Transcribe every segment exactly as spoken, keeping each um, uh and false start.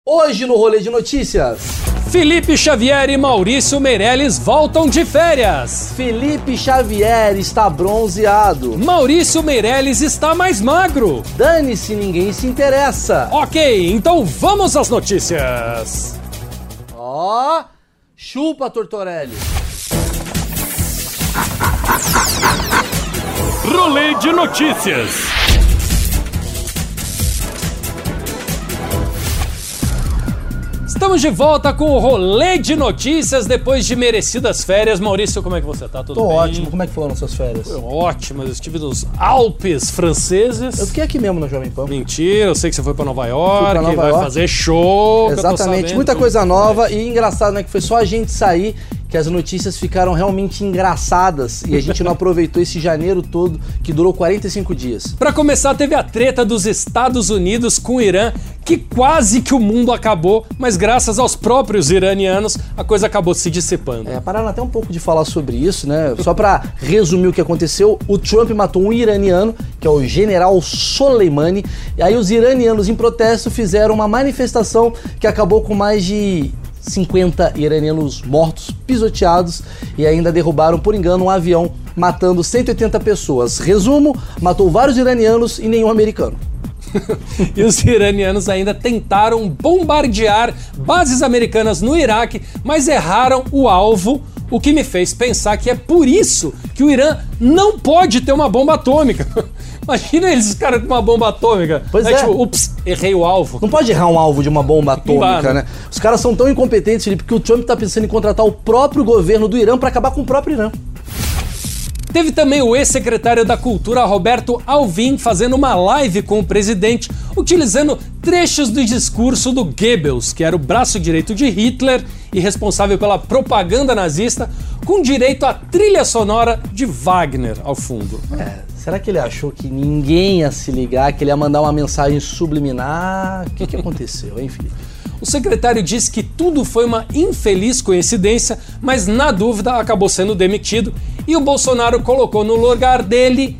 Hoje no Rolê de Notícias, Felipe Xavier e Maurício Meirelles voltam de férias. Felipe Xavier está bronzeado. Maurício Meirelles está mais magro. Dane-se, ninguém se interessa. Ok, então vamos às notícias. Ó, oh, chupa, Tortorelli. Rolê de Notícias. Estamos de volta com o Rolê de Notícias depois de merecidas férias. Maurício, como é que você tá? Tudo Tô bem? ótimo. Como é que foram suas férias? Foi ótimo. Eu estive nos Alpes franceses. Eu fiquei aqui mesmo na Jovem Pan. Mentira, eu sei que você foi pra Nova York, pra Nova vai York. fazer show. Exatamente, muita coisa nova e engraçado, né? Que foi só a gente sair que as notícias ficaram realmente engraçadas e a gente não aproveitou esse janeiro todo que durou quarenta e cinco dias. Pra começar, teve a treta dos Estados Unidos com o Irã, que quase que o mundo acabou, mas graças aos próprios iranianos, a coisa acabou se dissipando. É, pararam até um pouco de falar sobre isso, né? Só pra resumir o que aconteceu, o Trump matou um iraniano, que é o general Soleimani, e aí os iranianos em protesto fizeram uma manifestação que acabou com mais de cinquenta iranianos mortos, pisoteados, e ainda derrubaram por engano um avião, matando cento e oitenta pessoas. Resumo, matou vários iranianos e nenhum americano. E os iranianos ainda tentaram bombardear bases americanas no Iraque, mas erraram o alvo, o que me fez pensar que é por isso que o Irã não pode ter uma bomba atômica. Imagina eles, caras, com uma bomba atômica. Pois é. é. Tipo, ups, errei o alvo. Não pode errar um alvo de uma bomba atômica, Claro. né? Os caras são tão incompetentes, Felipe, que o Trump tá pensando em contratar o próprio governo do Irã pra acabar com o próprio Irã. Teve também o ex-secretário da Cultura, Roberto Alvim, fazendo uma live com o presidente, utilizando trechos do discurso do Goebbels, que era o braço direito de Hitler e responsável pela propaganda nazista, com direito à trilha sonora de Wagner ao fundo. É, será que ele achou que ninguém ia se ligar, que ele ia mandar uma mensagem subliminar? O que, que aconteceu, hein, Felipe? O secretário disse que tudo foi uma infeliz coincidência, mas na dúvida acabou sendo demitido e o Bolsonaro colocou no lugar dele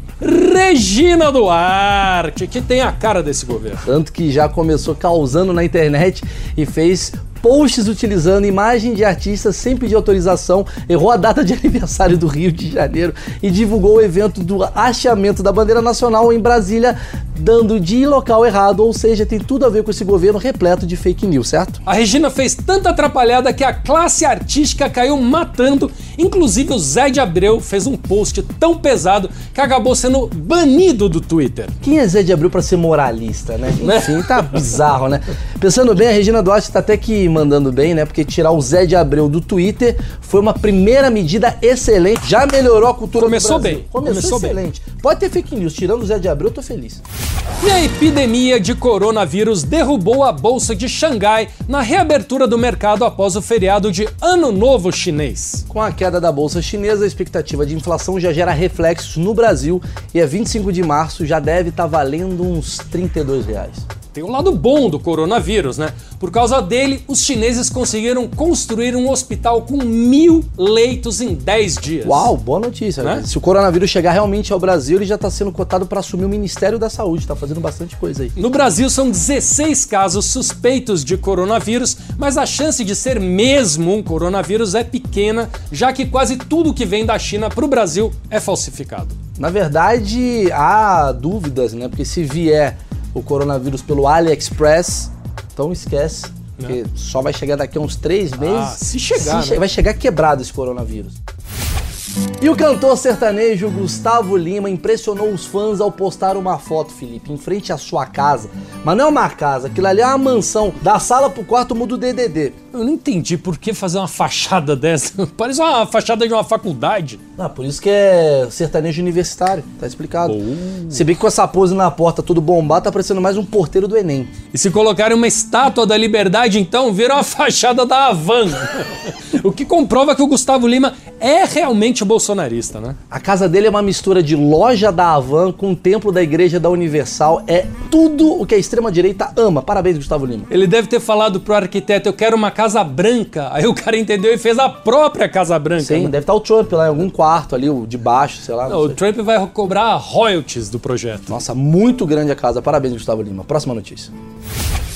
Regina Duarte, que tem a cara desse governo. Tanto que já começou causando na internet e fez posts utilizando imagem de artistas sem pedir autorização, errou a data de aniversário do Rio de Janeiro e divulgou o evento do hasteamento da bandeira nacional em Brasília, dando dia e local errado, ou seja, tem tudo a ver com esse governo repleto de fake news, certo? A Regina fez tanta atrapalhada que a classe artística caiu matando, inclusive o Zé de Abreu fez um post tão pesado que acabou sendo banido do Twitter. Quem é Zé de Abreu pra ser moralista, né? Enfim, tá bizarro, né? Pensando bem, a Regina Duarte tá até que mandando bem, né? Porque tirar o Zé de Abreu do Twitter foi uma primeira medida excelente. Já melhorou a cultura Começou do Brasil. bem. Começou, Começou excelente. Bem. Pode ter fake news. Tirando o Zé de Abreu, eu tô feliz. E a epidemia de coronavírus derrubou a bolsa de Xangai na reabertura do mercado após o feriado de Ano Novo Chinês. Com a queda da bolsa chinesa, a expectativa de inflação já gera reflexos no Brasil e a vinte e cinco de março já deve estar valendo uns trinta e dois reais. Tem o lado bom do coronavírus, né? Por causa dele, os chineses conseguiram construir um hospital com mil leitos em dez dias. Uau, boa notícia, né? Se o coronavírus chegar realmente ao Brasil, ele já está sendo cotado para assumir o Ministério da Saúde, tá fazendo bastante coisa aí. No Brasil são dezesseis casos suspeitos de coronavírus, mas a chance de ser mesmo um coronavírus é pequena, já que quase tudo que vem da China para o Brasil é falsificado. Na verdade, há dúvidas, né? Porque se vier o coronavírus pelo AliExpress, então esquece, porque não. Só vai chegar daqui a uns três meses. Ah, se chegar, se né? che- Vai chegar quebrado esse coronavírus. E o cantor sertanejo Gustavo Lima impressionou os fãs ao postar uma foto, Felipe, em frente à sua casa. Mas não é uma casa, aquilo ali é uma mansão. Da sala pro quarto muda o D D D. Eu não entendi por que fazer uma fachada dessa. Parece uma fachada de uma faculdade. Ah, por isso que é sertanejo universitário, tá explicado. Oh. Se bem que com essa pose na porta tudo bombado, tá parecendo mais um porteiro do Enem. E se colocarem uma estátua da Liberdade, então, vira uma fachada da Havan. O que comprova que o Gustavo Lima é realmente bolsonarista, né? A casa dele é uma mistura de loja da Havan com o templo da Igreja da Universal. É tudo o que a extrema-direita ama. Parabéns, Gustavo Lima. Ele deve ter falado pro arquiteto, eu quero uma casa branca. Aí o cara entendeu e fez a própria Casa Branca. Sim, né? deve estar o Trump lá em algum quarto ali, o de baixo, sei lá. Não, o Trump vai cobrar royalties do projeto. Nossa, muito grande a casa. Parabéns, Gustavo Lima. Próxima notícia.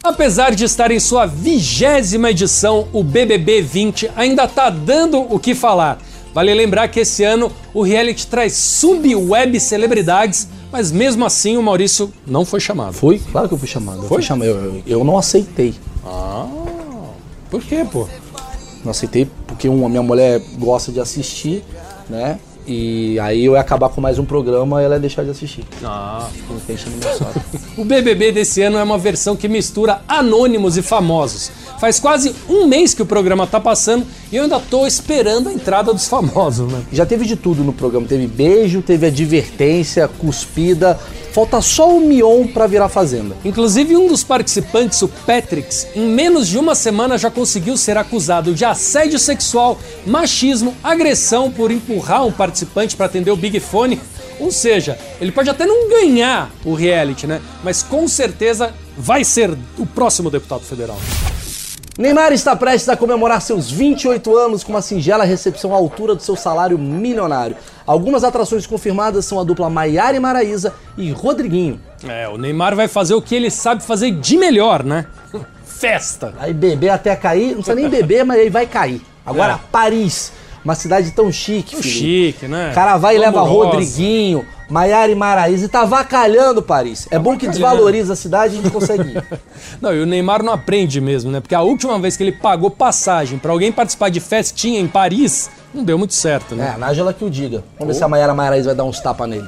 Apesar de estar em sua vigésima edição, o B B B vinte ainda tá dando o que falar. Vale lembrar que esse ano o reality traz sub-web celebridades, mas mesmo assim o Maurício não foi chamado. Fui? Claro que eu fui chamado. Eu, foi? fui chamado. Eu, eu, eu não aceitei. Ah, por quê, pô? Não aceitei porque uma, minha mulher gosta de assistir, né? E aí eu ia acabar com mais um programa e ela ia deixar de assistir. Ah, ficou enchendo meu saco. O B B B desse ano é uma versão que mistura anônimos e famosos. Faz quase um mês que o programa tá passando e eu ainda tô esperando a entrada dos famosos, né? Já teve de tudo no programa. Teve beijo, teve advertência, cuspida. Falta só o Mion pra virar Fazenda. Inclusive, um dos participantes, o Patrix, em menos de uma semana já conseguiu ser acusado de assédio sexual, machismo, agressão por empurrar um participante para atender o Big Fone. Ou seja, ele pode até não ganhar o reality, né? Mas com certeza vai ser o próximo deputado federal. Neymar está prestes a comemorar seus vinte e oito anos com uma singela recepção à altura do seu salário milionário. Algumas atrações confirmadas são a dupla Maiara e Maraísa e Rodriguinho. É, o Neymar vai fazer o que ele sabe fazer de melhor, né? Festa. Aí beber até cair, não precisa nem beber, mas aí vai cair. Agora, é. Paris, uma cidade tão chique, filho. Chique, né? O cara vai e leva Rodriguinho, Maiara e Maraísa e tá avacalhando Paris. É bom que desvaloriza a cidade e a gente consegue ir. Não, e o Neymar não aprende mesmo, né? Porque a última vez que ele pagou passagem pra alguém participar de festinha em Paris, não deu muito certo, né? É, a Nájila que o diga. Vamos oh. ver se a Maiara e Maraísa vai dar uns tapas nele.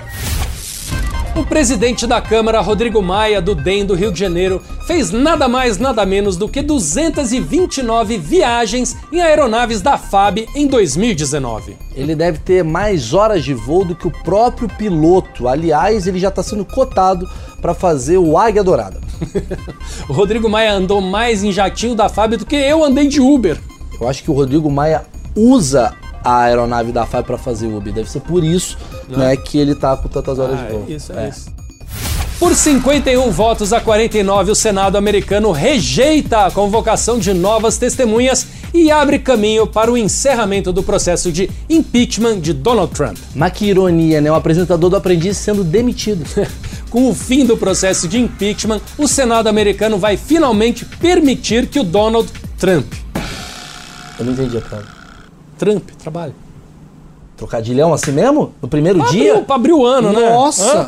O presidente da Câmara, Rodrigo Maia, do D E M do Rio de Janeiro, fez nada mais, nada menos do que duzentas e vinte e nove viagens em aeronaves da F A B em dois mil e dezenove. Ele deve ter mais horas de voo do que o próprio piloto. Aliás, ele já está sendo cotado para fazer o Águia Dourada. O Rodrigo Maia andou mais em jatinho da F A B do que eu andei de Uber. Eu acho que o Rodrigo Maia usa a aeronave da F A B para fazer Uber. Deve ser por isso, né, que ele tá com tantas horas ah, de voo. É isso, é, é isso. Por cinquenta e um votos a quarenta e nove, o Senado americano rejeita a convocação de novas testemunhas e abre caminho para o encerramento do processo de impeachment de Donald Trump. Mas que ironia, né? O apresentador do Aprendiz sendo demitido. Com o fim do processo de impeachment, o Senado americano vai finalmente permitir que o Donald Trump... Eu não entendi a frase. Trump, trabalho. Trocadilhão assim mesmo? No primeiro pra dia? Abrir, pra abrir o ano, Nossa. né? Nossa!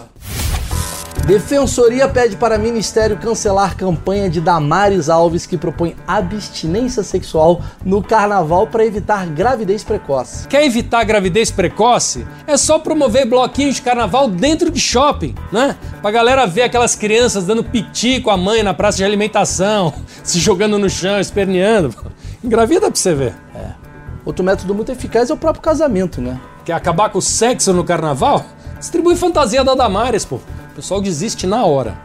Defensoria pede para Ministério cancelar campanha de Damares Alves que propõe abstinência sexual no carnaval para evitar gravidez precoce. Quer evitar gravidez precoce? É só promover bloquinhos de carnaval dentro de shopping, né? Pra galera ver aquelas crianças dando piti com a mãe na praça de alimentação, se jogando no chão, esperneando. Engravida pra você ver. É. Outro método muito eficaz é o próprio casamento, né? Quer acabar com o sexo no carnaval? Distribui fantasia da Damares, pô. O pessoal desiste na hora.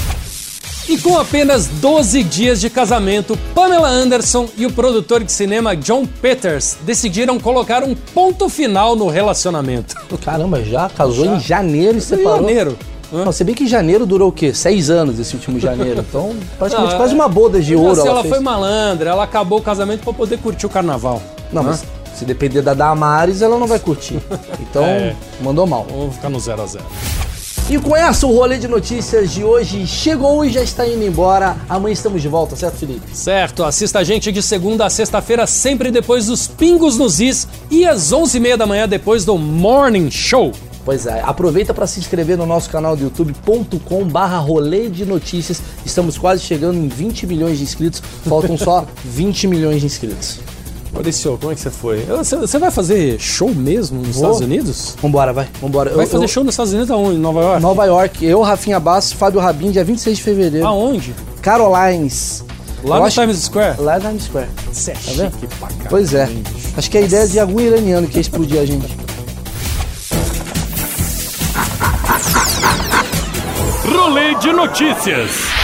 E com apenas doze dias de casamento, Pamela Anderson e o produtor de cinema John Peters decidiram colocar um ponto final no relacionamento. Caramba, já casou já. Em janeiro e Em separou? janeiro. Não, se bem que janeiro durou o quê? Seis anos esse último janeiro. Então, praticamente quase uma boda de ouro. Assim, ela ela fez. foi malandra, ela acabou o casamento pra poder curtir o carnaval. Não, mas se depender da Damares, ela não vai curtir. Então, é. mandou mal. Vamos ficar no zero a zero. E com essa, o rolê de notícias de hoje chegou e já está indo embora. Amanhã estamos de volta, certo, Felipe? Certo, assista a gente de segunda a sexta-feira, sempre depois dos Pingos nos Is e às onze e meia da manhã depois do Morning Show. Pois é, aproveita para se inscrever no nosso canal do youtube ponto com barra rolê de notícias. Estamos quase chegando em vinte milhões de inscritos, faltam só vinte milhões de inscritos. Maurício, como é que você foi? Você, você vai fazer show mesmo nos Vou. Estados Unidos? Vambora, vai, vambora. Vai eu, fazer eu... show nos Estados Unidos aonde? Em Nova York? Nova York. Eu, Rafinha Bastos, Fábio Rabin, dia vinte e seis de fevereiro. Aonde? Carolines. Lá eu no acho... Times Square? Lá no Times Square. Você é tá chique vendo? pra caramba. Pois é. Acho que é a ideia de algum iraniano que ia explodir a gente. Rolê de notícias.